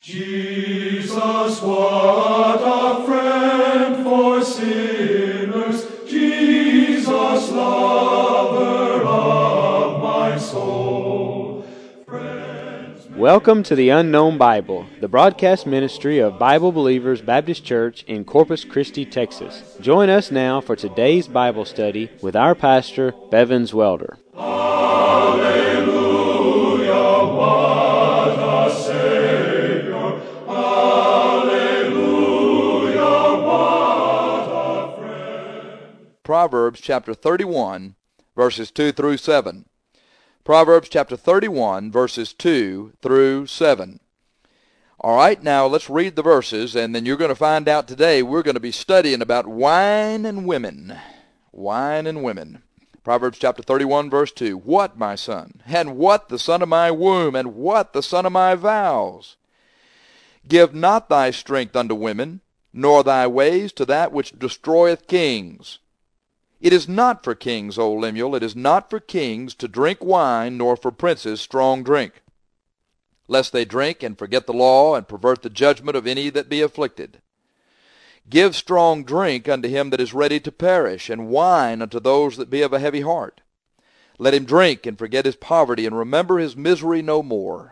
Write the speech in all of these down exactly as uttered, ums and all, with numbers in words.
Jesus, what a friend for sinners, Jesus, lover of my soul. Friends, Welcome to the Unknown Bible, the broadcast ministry of Bible Believers Baptist Church in Corpus Christi, Texas. Join us now for today's Bible study with our pastor, Bevins Welder. Hallelujah, what a Savior. Hallelujah, what a friend. Proverbs chapter thirty-one, verses two through seven. Proverbs chapter thirty-one, verses two through seven. All right, now let's read the verses, and then you're going to find out today we're going to be studying about wine and women. Wine and women. Proverbs chapter thirty-one, verse two. What, my son? And what the son of my womb? And what the son of my vows? Give not thy strength unto women, nor thy ways to that which destroyeth kings. It is not for kings, O Lemuel, it is not for kings to drink wine, nor for princes strong drink, lest they drink and forget the law, and pervert the judgment of any that be afflicted. Give strong drink unto him that is ready to perish, and wine unto those that be of a heavy heart. Let him drink and forget his poverty, and remember his misery no more.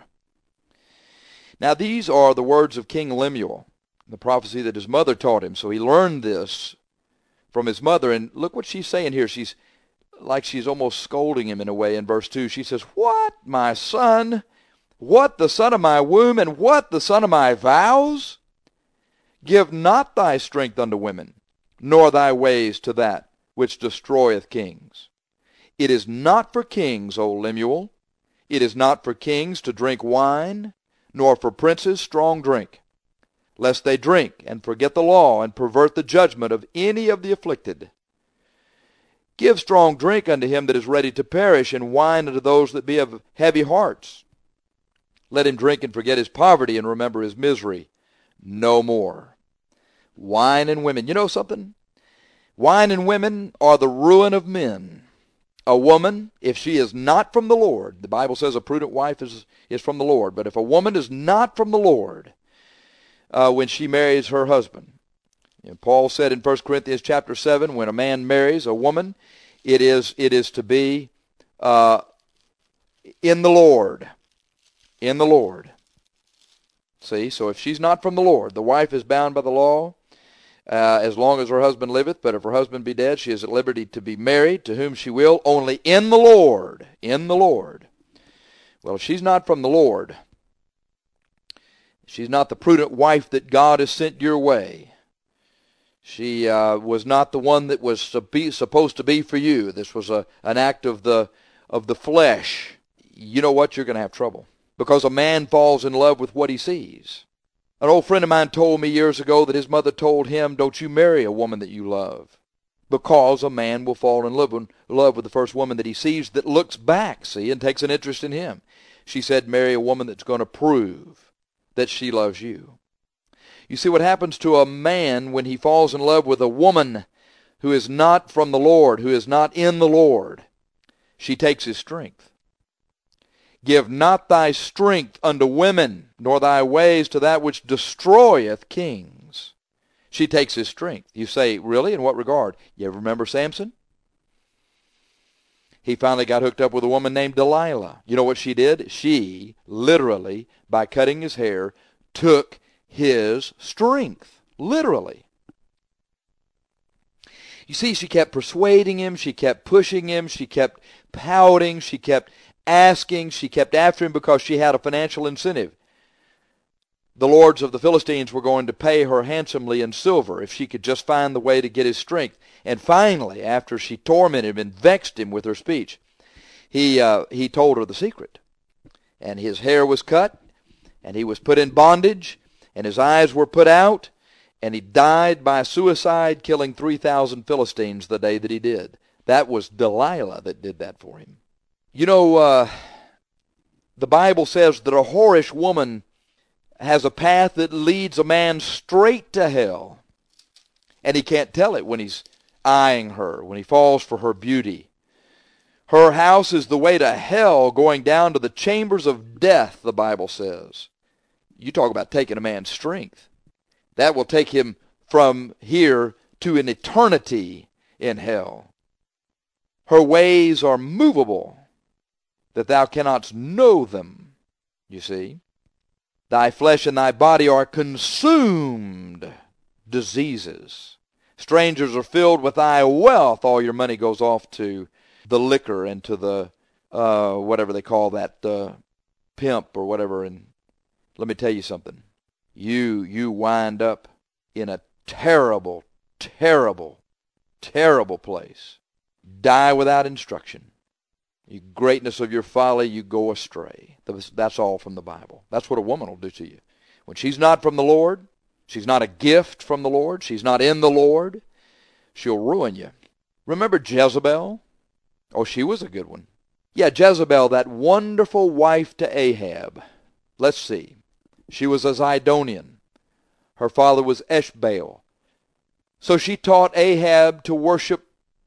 Now these are the words of King Lemuel, the prophecy that his mother taught him. So he learned this from his mother, and look what she's saying here. She's like she's almost scolding him in a way in verse two. She says, What, my son? What the son of my womb, and what the son of my vows? Give not thy strength unto women, nor thy ways to that which destroyeth kings. It is not for kings, O Lemuel, it is not for kings to drink wine, nor for princes strong drink, lest they drink and forget the law, and pervert the judgment of any of the afflicted. Give strong drink unto him that is ready to perish, and wine unto those that be of heavy hearts. Let him drink and forget his poverty, and remember his misery no more. Wine and women. You know something? Wine and women are the ruin of men. A woman, if she is not from the Lord, the Bible says a prudent wife is, is from the Lord, but if a woman is not from the Lord, uh, when she marries her husband, you know, Paul said in First Corinthians chapter seven, when a man marries a woman, it is, it is to be uh, in the Lord. In the Lord. See, so if she's not from the Lord, the wife is bound by the law uh, as long as her husband liveth, but if her husband be dead, she is at liberty to be married to whom she will, only in the Lord. In the Lord. Well, if she's not from the Lord, she's not the prudent wife that God has sent your way. She uh, was not the one that was supposed to be for you. This was a, an act of the, of the flesh. You know what? You're going to have trouble, because a man falls in love with what he sees. An old friend of mine told me years ago that his mother told him, don't you marry a woman that you love, because a man will fall in love, in love with the first woman that he sees that looks back, see, and takes an interest in him. She said, marry a woman that's going to prove that she loves you. You see what happens to a man when he falls in love with a woman who is not from the Lord, who is not in the Lord. She takes his strength. Give not thy strength unto women, nor thy ways to that which destroyeth kings. She takes his strength. You say, really? In what regard? You ever remember Samson? He finally got hooked up with a woman named Delilah. You know what she did? She, literally, by cutting his hair, took his strength. Literally. You see, she kept persuading him. She kept pushing him. She kept pouting. She kept asking, she kept after him because she had a financial incentive. The lords of the Philistines were going to pay her handsomely in silver if she could just find the way to get his strength. And finally, after she tormented him and vexed him with her speech, he uh, he told her the secret. And his hair was cut, and he was put in bondage, and his eyes were put out, and he died by suicide, killing three thousand Philistines the day that he did. That was Delilah that did that for him. You know, uh, the Bible says that a whorish woman has a path that leads a man straight to hell. And he can't tell it when he's eyeing her, when he falls for her beauty. Her house is the way to hell, going down to the chambers of death, the Bible says. You talk about taking a man's strength. That will take him from here to an eternity in hell. Her ways are movable, that thou cannot know them, you see. Thy flesh and thy body are consumed diseases. Strangers are filled with thy wealth. All your money goes off to the liquor and to the, uh, whatever they call that, uh, pimp or whatever. And let me tell you something. You, you wind up in a terrible, terrible, terrible place. Die without instruction. You greatness of your folly, you go astray. That's all from the Bible. That's what a woman will do to you. When she's not from the Lord, she's not a gift from the Lord, she's not in the Lord, she'll ruin you. Remember Jezebel? Oh, she was a good one. Yeah, Jezebel, that wonderful wife to Ahab. Let's see. She was a Zidonian. Her father was Eshbaal. So she taught Ahab to worship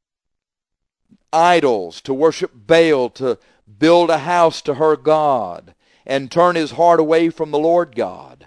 idols, to worship Baal, to build a house to her God, and turn his heart away from the Lord God,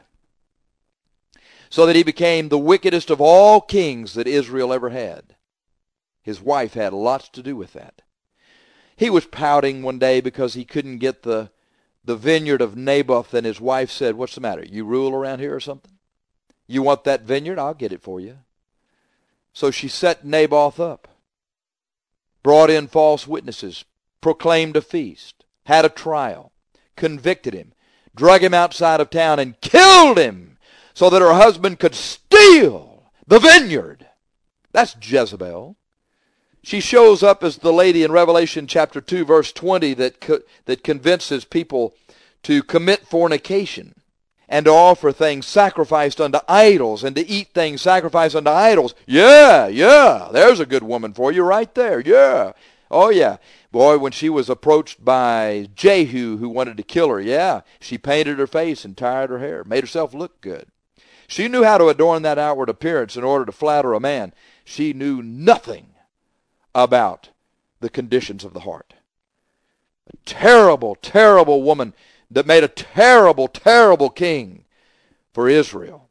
so that he became the wickedest of all kings that Israel ever had. His wife had lots to do with that. He was pouting one day because he couldn't get the, the vineyard of Naboth, and his wife said, "What's the matter? You rule around here or something? You want that vineyard? I'll get it for you." So she set Naboth up, brought in false witnesses, proclaimed a feast, had a trial, convicted him, drug him outside of town, and killed him so that her husband could steal the vineyard. That's Jezebel. She shows up as the lady in Revelation chapter two, verse twenty, that, co- that convinces people to commit fornication and to offer things sacrificed unto idols and to eat things sacrificed unto idols. Yeah, yeah, there's a good woman for you right there. Yeah. Oh, yeah. Boy, when she was approached by Jehu, who wanted to kill her, yeah, she painted her face and tied her hair, made herself look good. She knew how to adorn that outward appearance in order to flatter a man. She knew nothing about the conditions of the heart. A terrible, terrible woman that made a terrible, terrible king for Israel.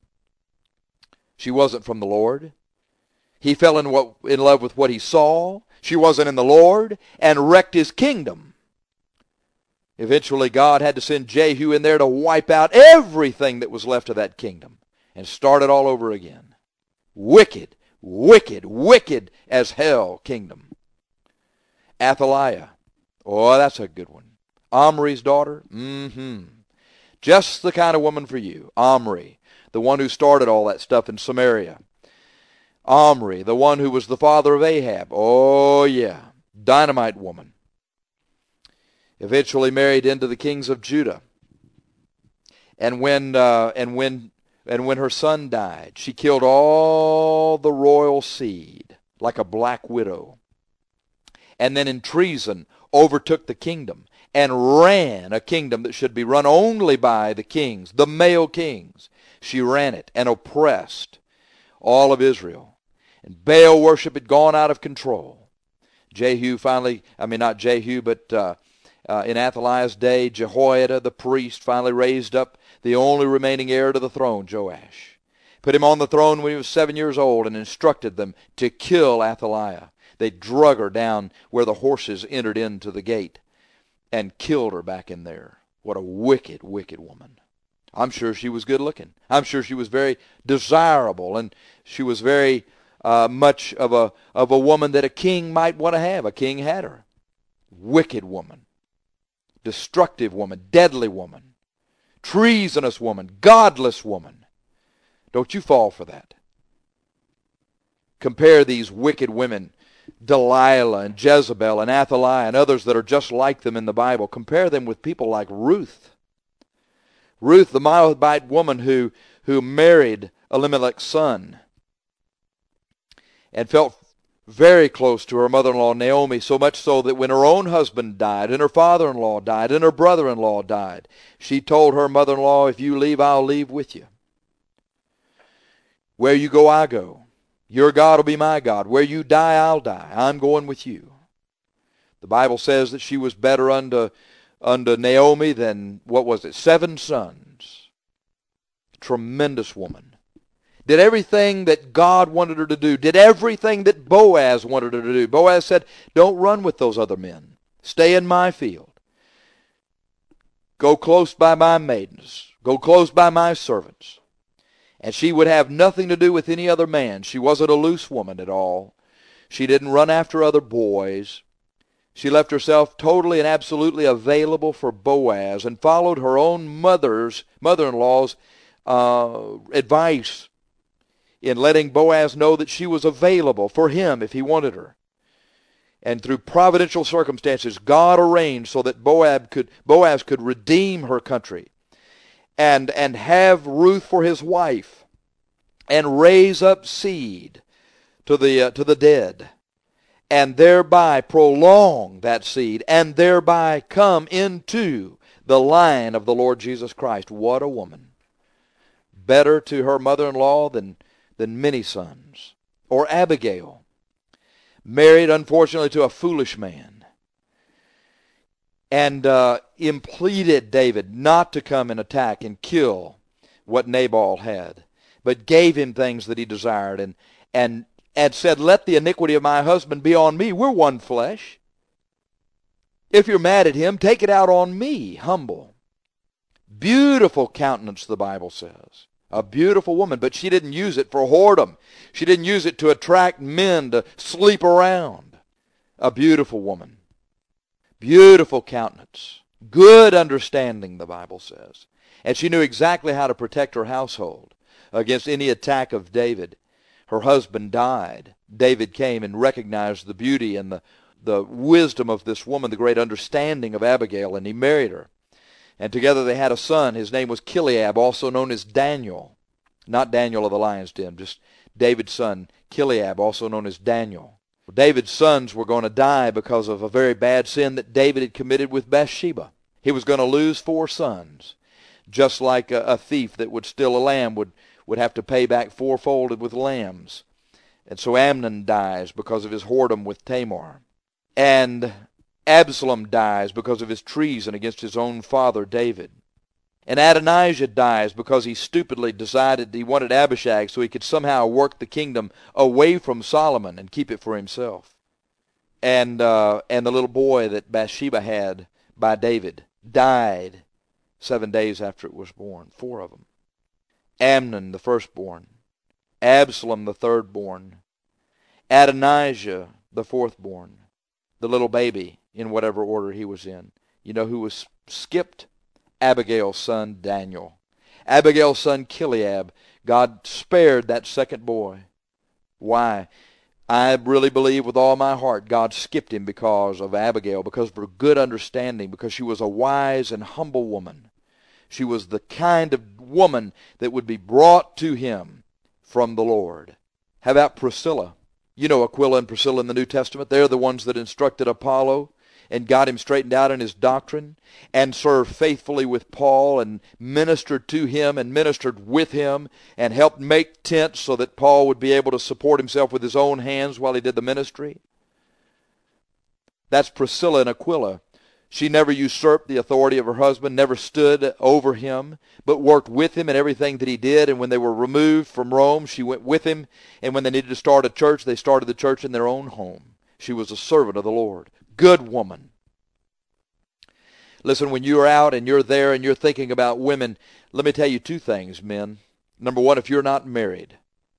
She wasn't from the Lord. He fell in, what, in love with what he saw. She wasn't in the Lord, and wrecked his kingdom. Eventually, God had to send Jehu in there to wipe out everything that was left of that kingdom and start it all over again. Wicked, wicked, wicked as hell kingdom. Athaliah. Oh, that's a good one. Omri's daughter. Mm-hmm. Just the kind of woman for you. Omri, the one who started all that stuff in Samaria. Omri, the one who was the father of Ahab. Oh, yeah. Dynamite woman. Eventually married into the kings of Judah. And when uh, and when and when her son died, she killed all the royal seed like a black widow. And then in treason overtook the kingdom and ran a kingdom that should be run only by the kings, the male kings. She ran it and oppressed all of Israel. And Baal worship had gone out of control. Jehu finally, I mean not Jehu, but uh, uh, in Athaliah's day, Jehoiada the priest finally raised up the only remaining heir to the throne, Joash. Put him on the throne when he was seven years old and instructed them to kill Athaliah. They drug her down where the horses entered into the gate and killed her back in there. What a wicked, wicked woman. I'm sure she was good looking. I'm sure she was very desirable, and she was very uh, much of a of a woman that a king might want to have. A king had her. Wicked woman. Destructive woman. Deadly woman. Treasonous woman. Godless woman. Don't you fall for that. Compare these wicked women, Delilah and Jezebel and Athaliah and others that are just like them in the Bible. Compare them with people like Ruth. Ruth, the Moabite woman who, who married Elimelech's son and felt very close to her mother-in-law Naomi, so much so that when her own husband died and her father-in-law died and her brother-in-law died, she told her mother-in-law, "If you leave, I'll leave with you. Where you go, I go. Your God will be my God. Where you die, I'll die. I'm going with you." The Bible says that she was better unto, unto Naomi than, what was it, seven sons. Tremendous woman. Did everything that God wanted her to do. Did everything that Boaz wanted her to do. Boaz said, don't run with those other men. Stay in my field. Go close by my maidens. Go close by my servants. And she would have nothing to do with any other man. She wasn't a loose woman at all. She didn't run after other boys. She left herself totally and absolutely available for Boaz and followed her own mother's, mother-in-law's uh, advice in letting Boaz know that she was available for him if he wanted her. And through providential circumstances, God arranged so that Boaz could, Boaz could redeem her country and, and have Ruth for his wife and raise up seed to the, uh, to the dead, and thereby prolong that seed, and thereby come into the line of the Lord Jesus Christ. What a woman. Better to her mother-in-law than than many sons. Or Abigail, married unfortunately to a foolish man, and uh, impleaded David not to come and attack and kill what Nabal had, but gave him things that he desired, and and and said, let the iniquity of my husband be on me. We're one flesh. If you're mad at him, take it out on me. Humble. Beautiful countenance, the Bible says. A beautiful woman, but she didn't use it for whoredom. She didn't use it to attract men to sleep around. A beautiful woman. Beautiful countenance. Good understanding, the Bible says. And she knew exactly how to protect her household against any attack of David. Her husband died. David came and recognized the beauty and the, the wisdom of this woman, the great understanding of Abigail, and he married her. And together they had a son. His name was Chileab, also known as Daniel. Not Daniel of the lion's den, just David's son, Chileab, also known as Daniel. David's sons were going to die because of a very bad sin that David had committed with Bathsheba. He was going to lose four sons, just like a, a thief that would steal a lamb would, would have to pay back fourfold with lambs. And so Amnon dies because of his whoredom with Tamar. And Absalom dies because of his treason against his own father David. And Adonijah dies because he stupidly decided he wanted Abishag so he could somehow work the kingdom away from Solomon and keep it for himself. And uh, and the little boy that Bathsheba had by David died seven days after it was born. Four of them. Amnon, the firstborn. Absalom, the thirdborn. Adonijah, the fourthborn. The little baby, in whatever order he was in. You know who was skipped? Abigail's son, Daniel. Abigail's son, Chileab. God spared that second boy. Why? I really believe with all my heart God skipped him because of Abigail, because of her good understanding, because she was a wise and humble woman. She was the kind of woman that would be brought to him from the Lord. How about Priscilla? You know Aquila and Priscilla in the New Testament. They're the ones that instructed Apollo and got him straightened out in his doctrine, and served faithfully with Paul, and ministered to him and ministered with him, and helped make tents so that Paul would be able to support himself with his own hands while he did the ministry. That's Priscilla and Aquila. She never usurped the authority of her husband, never stood over him, but worked with him in everything that he did. And when they were removed from Rome, she went with him. And when they needed to start a church, they started the church in their own home. She was a servant of the Lord. Good woman. Listen, when you're out and you're there and you're thinking about women, let me tell you two things, men. Number one, if you're not married.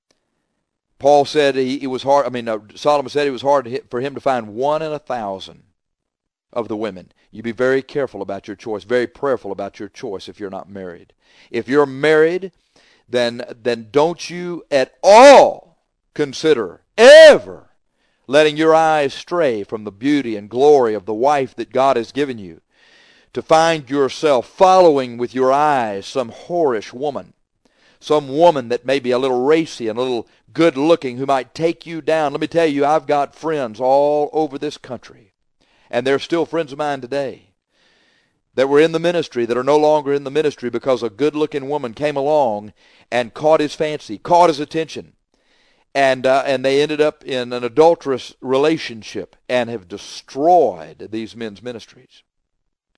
Paul said he, it was hard, I mean, uh, Solomon said it was hard to hit, for him to find one in a thousand of the women. You be very careful about your choice, very prayerful about your choice if you're not married. If you're married, then, then don't you at all consider ever letting your eyes stray from the beauty and glory of the wife that God has given you, to find yourself following with your eyes some whorish woman, some woman that may be a little racy and a little good-looking who might take you down. Let me tell you, I've got friends all over this country, and they're still friends of mine today, that were in the ministry that are no longer in the ministry because a good-looking woman came along and caught his fancy, caught his attention, and uh, and they ended up in an adulterous relationship and have destroyed these men's ministries.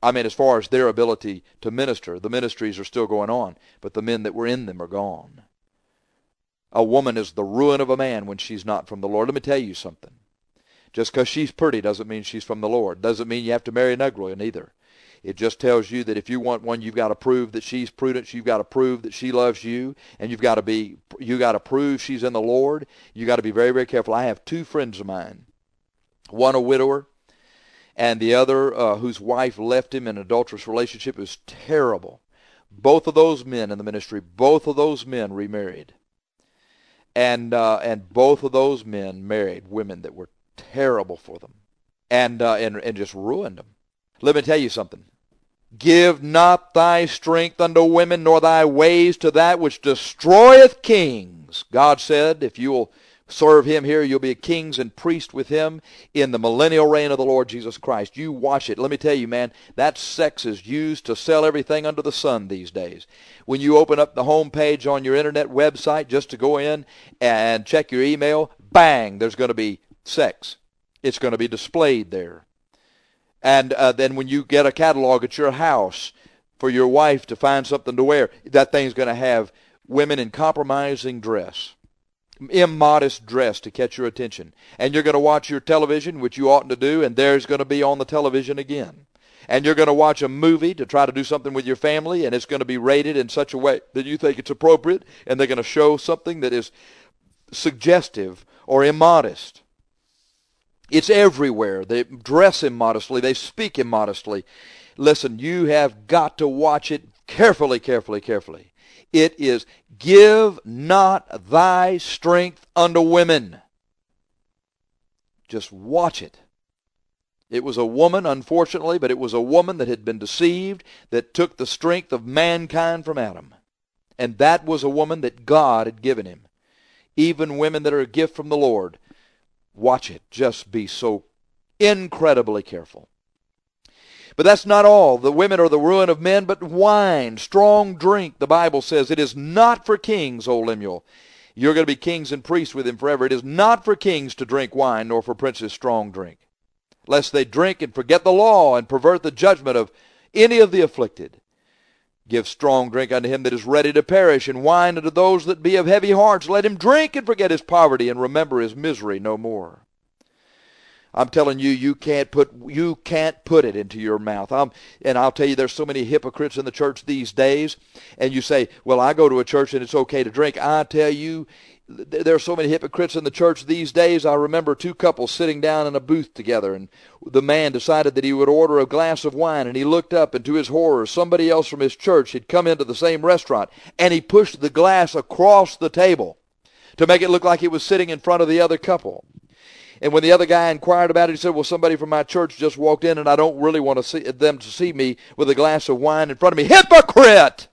I mean, as far as their ability to minister, the ministries are still going on, but the men that were in them are gone. A woman is the ruin of a man when she's not from the Lord. Let me tell you something. Just because she's pretty doesn't mean she's from the Lord. Doesn't mean you have to marry an ugly one either. It just tells you that if you want one, you've got to prove that she's prudent. You've got to prove that she loves you, and you've got to be, you got to prove she's in the Lord. You got to be very, very careful. I have two friends of mine, one a widower, and the other uh, whose wife left him in an adulterous relationship. It was terrible. Both of those men in the ministry, both of those men remarried. And uh, and both of those men married women that were terrible for them, and uh, and and just ruined them. Let me tell you something. Give not thy strength unto women, nor thy ways to that which destroyeth kings. God said, if you will serve him here, you'll be kings and priests with him in the millennial reign of the Lord Jesus Christ. You watch it. Let me tell you, man, that sex is used to sell everything under the sun these days. When you open up the home page on your internet website just to go in and check your email, bang, there's going to be sex. It's going to be displayed there. And uh, then when you get a catalog at your house for your wife to find something to wear, that thing's going to have women in compromising dress, immodest dress to catch your attention. And you're going to watch your television, which you oughtn't to do, and there's going to be on the television again. And you're going to watch a movie to try to do something with your family, and it's going to be rated in such a way that you think it's appropriate, and they're going to show something that is suggestive or immodest. It's everywhere. They dress immodestly. They speak immodestly. Listen, you have got to watch it carefully, carefully, carefully. It is, give not thy strength unto women. Just watch it. It was a woman, unfortunately, but it was a woman that had been deceived, that took the strength of mankind from Adam. And that was a woman that God had given him. Even women that are a gift from the Lord, watch it. Just be so incredibly careful. But that's not all. The women are the ruin of men, but wine, strong drink, the Bible says, it is not for kings, O Lemuel. You're going to be kings and priests with him forever. It is not for kings to drink wine, nor for princes strong drink, lest they drink and forget the law and pervert the judgment of any of the afflicted. Give strong drink unto him that is ready to perish, and wine unto those that be of heavy hearts. Let him drink and forget his poverty, and remember his misery no more. I'm telling you, you can't put you can't put it into your mouth. I'm, and I'll tell you, there's so many hypocrites in the church these days. And you say, well, I go to a church and it's okay to drink. I tell you, there are so many hypocrites in the church these days. I remember two couples sitting down in a booth together, and the man decided that he would order a glass of wine, and he looked up, and to his horror, somebody else from his church had come into the same restaurant, and he pushed the glass across the table to make it look like it was sitting in front of the other couple. And when the other guy inquired about it, he said, well, somebody from my church just walked in, and I don't really want to see them to see me with a glass of wine in front of me. Hypocrite!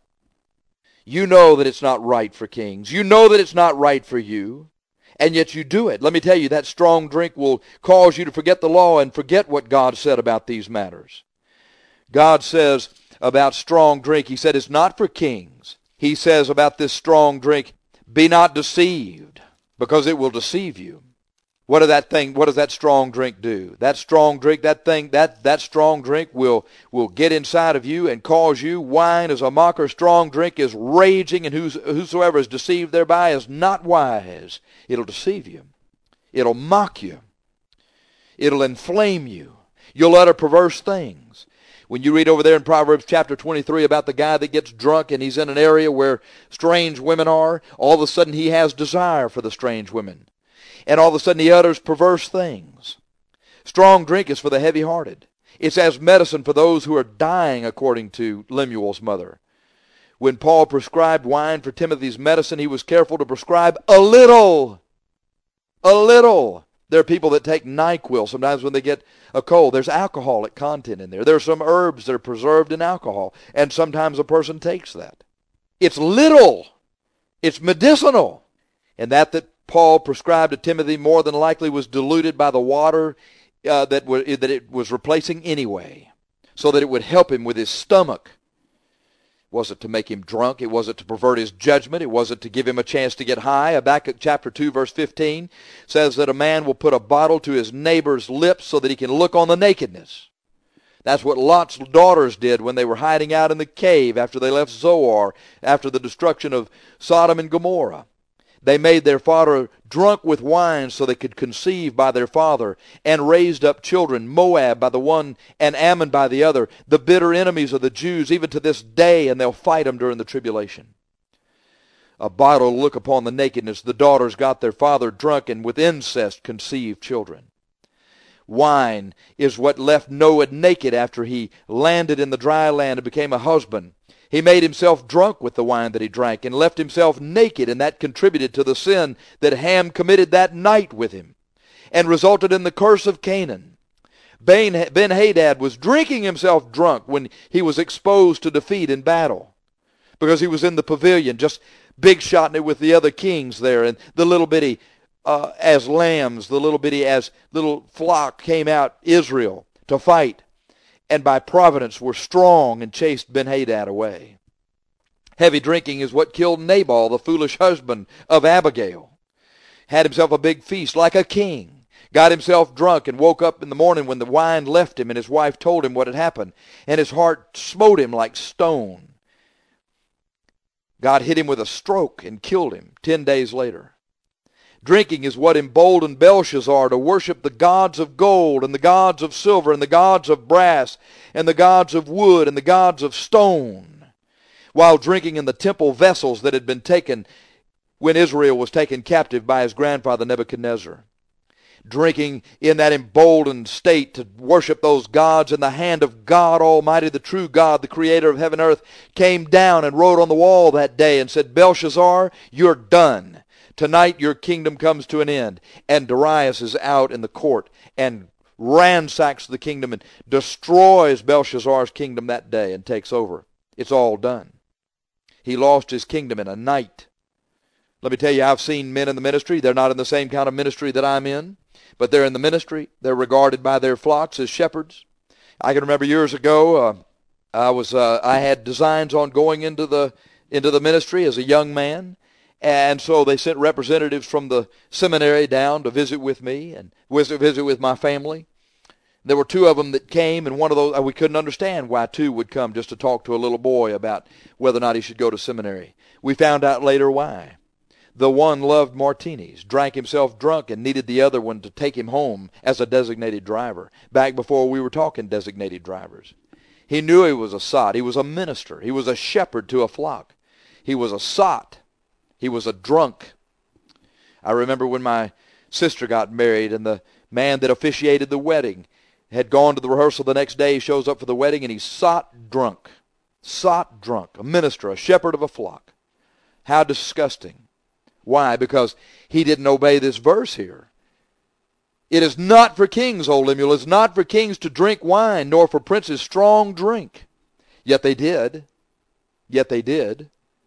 You know that it's not right for kings. You know that it's not right for you, and yet you do it. Let me tell you, that strong drink will cause you to forget the law and forget what God said about these matters. God says about strong drink, he said it's not for kings. He says about this strong drink, be not deceived, because it will deceive you. What does that thing, what does that strong drink do? That strong drink, that thing, that, that strong drink will, will get inside of you and cause you. Wine is a mocker. Strong drink is raging, and who's, whosoever is deceived thereby is not wise. It'll deceive you. It'll mock you. It'll inflame you. You'll utter perverse things. When you read over there in Proverbs chapter twenty-three about the guy that gets drunk and he's in an area where strange women are, all of a sudden he has desire for the strange women. And all of a sudden he utters perverse things. Strong drink is for the heavy-hearted. It's as medicine for those who are dying, according to Lemuel's mother. When Paul prescribed wine for Timothy's medicine, he was careful to prescribe a little. A little. There are people that take NyQuil sometimes when they get a cold. There's alcoholic content in there. There are some herbs that are preserved in alcohol, and sometimes a person takes that. It's little. It's medicinal. And that that Paul prescribed to Timothy more than likely was diluted by the water uh, that, w- that it was replacing anyway, so that it would help him with his stomach. Was it to make him drunk? It wasn't to pervert his judgment. It wasn't to give him a chance to get high. Habakkuk chapter two, verse fifteen says that a man will put a bottle to his neighbor's lips so that he can look on the nakedness. That's what Lot's daughters did when they were hiding out in the cave after they left Zoar, after the destruction of Sodom and Gomorrah. They made their father drunk with wine so they could conceive by their father, and raised up children, Moab by the one and Ammon by the other, the bitter enemies of the Jews even to this day, and they'll fight them during the tribulation. A bottle look upon the nakedness. The daughters got their father drunk and with incest conceived children. Wine is what left Noah naked after he landed in the dry land and became a husband. He made himself drunk with the wine that he drank and left himself naked, and that contributed to the sin that Ham committed that night with him and resulted in the curse of Canaan. Ben-Hadad was drinking himself drunk when he was exposed to defeat in battle because he was in the pavilion just big shotting it with the other kings there, and the little bitty uh, as lambs, the little bitty as little flock came out, Israel, to fight, and by providence were strong and chased Ben-Hadad away. Heavy drinking is what killed Nabal, the foolish husband of Abigail. Had himself a big feast like a king, got himself drunk, and woke up in the morning when the wine left him, and his wife told him what had happened, and his heart smote him like stone. God hit him with a stroke and killed him ten days later. Drinking is what emboldened Belshazzar to worship the gods of gold and the gods of silver and the gods of brass and the gods of wood and the gods of stone, while drinking in the temple vessels that had been taken when Israel was taken captive by his grandfather Nebuchadnezzar. Drinking in that emboldened state to worship those gods, and the hand of God Almighty, the true God, the creator of heaven and earth, came down and wrote on the wall that day and said, Belshazzar, you're done. Tonight your kingdom comes to an end. And Darius is out in the court and ransacks the kingdom and destroys Belshazzar's kingdom that day and takes over. It's all done. He lost his kingdom in a night. Let me tell you, I've seen men in the ministry. They're not in the same kind of ministry that I'm in, but they're in the ministry. They're regarded by their flocks as shepherds. I can remember years ago, uh, I was uh, I had designs on going into the into the ministry as a young man, and so they sent representatives from the seminary down to visit with me and visit visit with my family. There were two of them that came, and one of those, we couldn't understand why two would come just to talk to a little boy about whether or not he should go to seminary. We found out later why. The one loved martinis, drank himself drunk, and needed the other one to take him home as a designated driver, back before we were talking designated drivers. He knew he was a sot. He was a minister. He was a shepherd to a flock. He was a sot. He was a drunk. I remember when my sister got married, and the man that officiated the wedding had gone to the rehearsal the next day. He shows up for the wedding, and he's sot drunk. Sot drunk. A minister, a shepherd of a flock. How disgusting. Why? Because he didn't obey this verse here. It is not for kings, O Lemuel, it is not for kings to drink wine, nor for princes strong drink. Yet they did. Yet they did.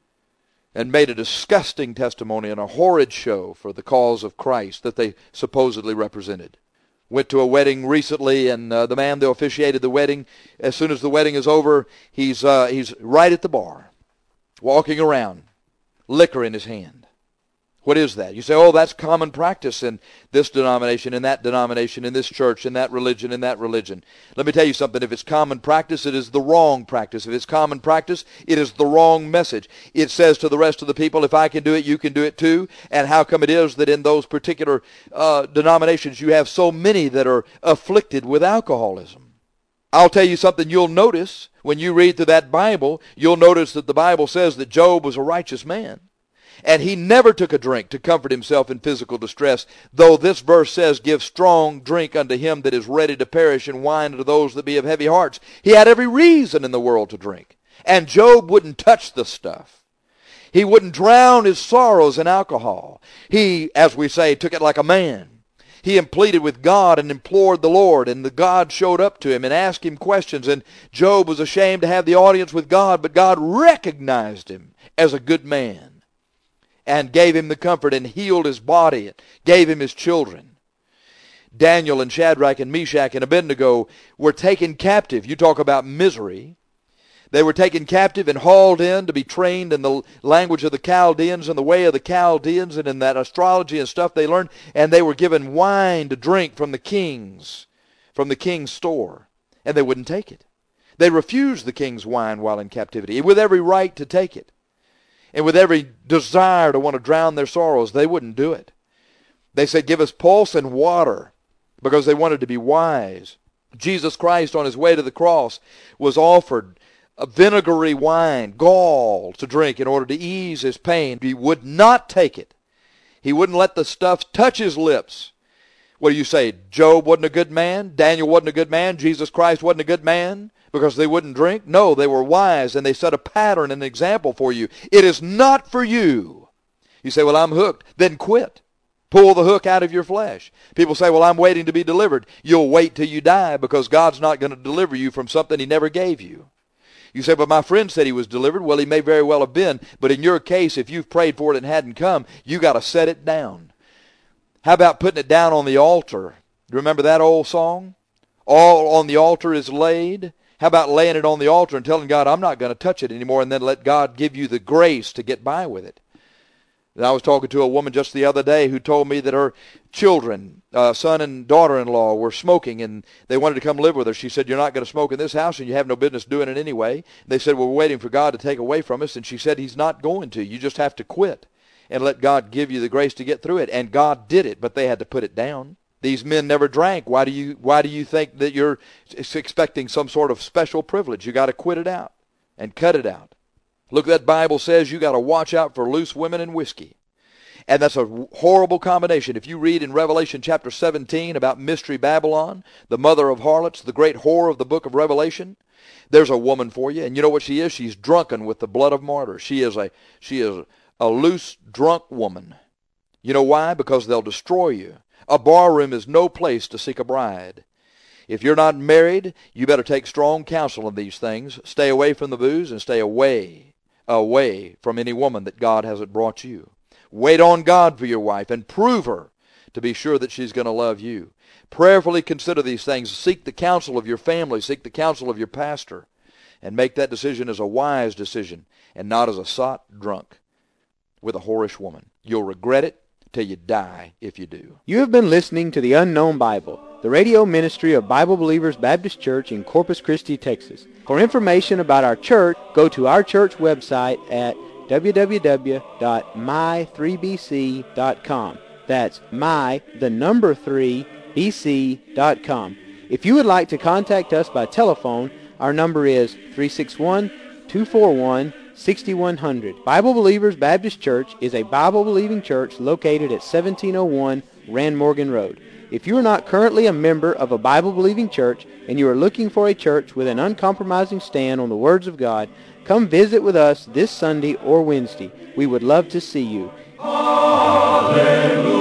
And made a disgusting testimony and a horrid show for the cause of Christ that they supposedly represented. Went to a wedding recently, and uh, the man that officiated the wedding, as soon as the wedding is over, he's uh, he's right at the bar, walking around, liquor in his hand. What is that? You say, oh, that's common practice in this denomination, in that denomination, in this church, in that religion, in that religion. Let me tell you something. If it's common practice, it is the wrong practice. If it's common practice, it is the wrong message. It says to the rest of the people, if I can do it, you can do it too. And how come it is that in those particular uh, denominations you have so many that are afflicted with alcoholism? I'll tell you something you'll notice when you read through that Bible. You'll notice that the Bible says that Job was a righteous man. And he never took a drink to comfort himself in physical distress, though this verse says, give strong drink unto him that is ready to perish, and wine unto those that be of heavy hearts. He had every reason in the world to drink. And Job wouldn't touch the stuff. He wouldn't drown his sorrows in alcohol. He, as we say, took it like a man. He pleaded with God and implored the Lord, and the God showed up to him and asked him questions, and Job was ashamed to have the audience with God, but God recognized him as a good man and gave him the comfort and healed his body and gave him his children. Daniel and Shadrach and Meshach and Abednego were taken captive. You talk about misery. They were taken captive and hauled in to be trained in the language of the Chaldeans and the way of the Chaldeans and in that astrology and stuff they learned. And they were given wine to drink from the king's, from the king's store. and they wouldn't take it. They refused the king's wine while in captivity, with every right to take it. And with every desire to want to drown their sorrows, they wouldn't do it. They said, give us pulse and water, because they wanted to be wise. Jesus Christ, on his way to the cross, was offered a vinegary wine, gall, to drink in order to ease his pain. He would not take it. He wouldn't let the stuff touch his lips. What do you say? Job wasn't a good man? Daniel wasn't a good man? Jesus Christ wasn't a good man because they wouldn't drink? No, they were wise, and they set a pattern and an example for you. It is not for you. You say, well, I'm hooked. Then quit. Pull the hook out of your flesh. People say, well, I'm waiting to be delivered. You'll wait till you die because God's not going to deliver you from something he never gave you. You say, but my friend said he was delivered. Well, he may very well have been. But in your case, if you've prayed for it and hadn't come, you got to set it down. How about putting it down on the altar? Remember that old song? All on the altar is laid. How about laying it on the altar and telling God, I'm not going to touch it anymore, and then let God give you the grace to get by with it? And I was talking to a woman just the other day who told me that her children, uh, son and daughter-in-law, were smoking, and they wanted to come live with her. She said, you're not going to smoke in this house, and you have no business doing it anyway. They said, well, we're waiting for God to take away from us. And she said, he's not going to. You just have to quit and let God give you the grace to get through it. And God did it, but they had to put it down. These men never drank. Why do you, why do you think that you're expecting some sort of special privilege? You got to quit it out and cut it out. Look, that Bible says you got to watch out for loose women and whiskey. And that's a horrible combination. If you read in Revelation chapter seventeen about Mystery Babylon, the mother of harlots, the great whore of the book of Revelation, there's a woman for you. And you know what she is? She's drunken with the blood of martyrs. She is a, she is a loose, drunk woman. You know why? Because they'll destroy you. A barroom is no place to seek a bride. If you're not married, you better take strong counsel in these things. Stay away from the booze and stay away, away from any woman that God hasn't brought you. Wait on God for your wife and prove her to be sure that she's going to love you. Prayerfully consider these things. Seek the counsel of your family. Seek the counsel of your pastor. And make that decision as a wise decision and not as a sot drunk with a whorish woman. You'll regret it till you die if you do. You have been listening to The Unknown Bible, the radio ministry of Bible Believers Baptist Church in Corpus Christi, Texas. For information about our church, go to our church website at w w w dot my three b c dot com. That's my, the number three, b c dot com. If you would like to contact us by telephone, our number is three six one, two four one, six one zero zero. Bible Believers Baptist Church is a Bible-believing church located at seventeen oh one Rand Morgan Road. If you are not currently a member of a Bible-believing church and you are looking for a church with an uncompromising stand on the words of God, come visit with us this Sunday or Wednesday. We would love to see you. Hallelujah.